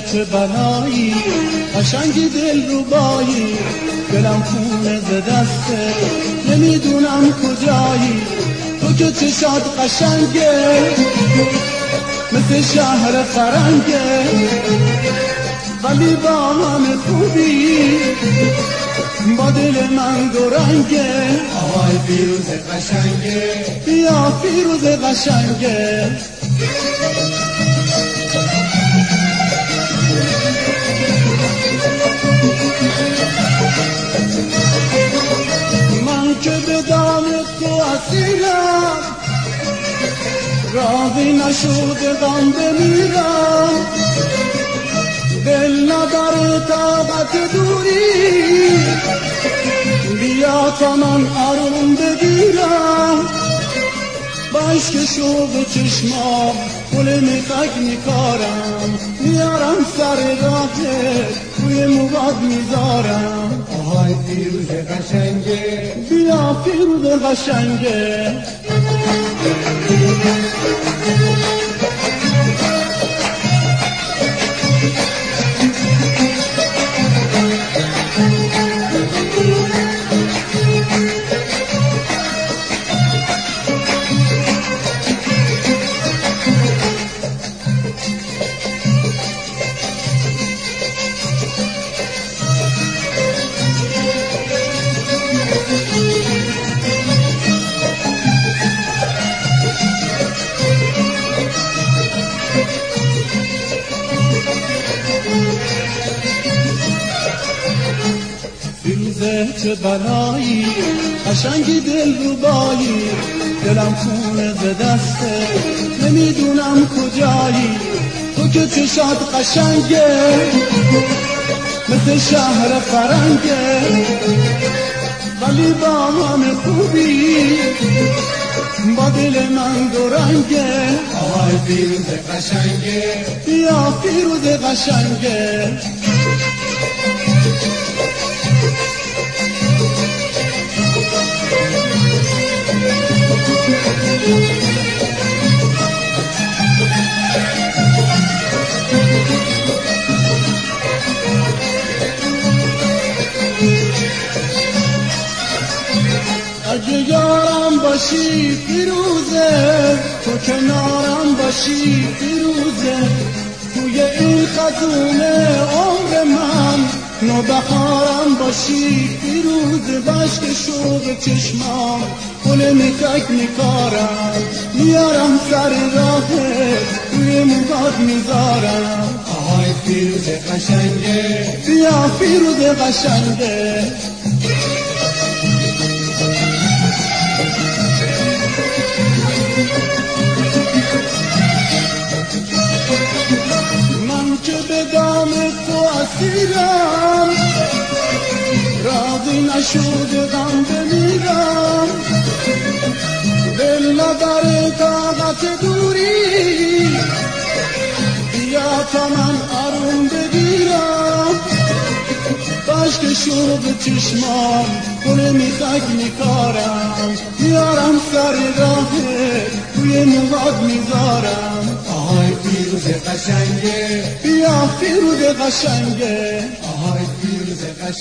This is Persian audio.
چه بلایی، قشنگی دل ربایی، دلم خونه ز دسته، نمیدونم کجایی. تو که چشات قشنگه مثل شهر فرنگه، ولی با همه خوبی با دل من دو رنگه. آهای فیروز قشنگه، بیا فیروز قشنگه. من که به دام تو اسیرم، راضی نشده غم بمیرم، دل نداره طاقت دوری، بیا تا من آروم بگیرم. با عشق شوق چشمام گل میخک میکارم، میارم سر راهت روی موباد میذارم. آهای فیروز قشنگه، بیا فیروز قشنگه. فیروزه چه بلایی، قشنگی دل ربایی، دلم خونه ز دسته، نمیدونم کجایی. تو که چشات قشنگه مثل شهر فرنگه، ولی با همه خوبی با دل من دو رنگه. آهای فیروز قشنگه، بیا فیروز قشنگه. اگه یارم باشی فیروزه، تو کنارم باشی فیروزه، توی این خزونه عمر من نوبهارم باشی فیروزه. باشک شوق چشمام گل میخک میکارم، میارم سر راهت روی موباد میذارم. آهای فیروز قشنگه، بیا فیروز قشنگه. من که به دام تو اسیرم، راضی نشده غم بمیرم، دل نداره طاقت دوری، بیا تا من آروم بگیرم. باشک شوق چشمام گل میخک میکارم، میارم سر راهت روی موباد میذارم. آهای فیروز قشنگه، بیا فیروز قشنگه. آهای فیروز قشنگه.